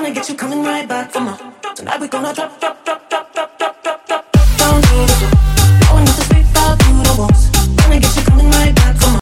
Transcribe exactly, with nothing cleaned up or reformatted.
get you coming right back for more. Tonight we gonna drop, drop, drop.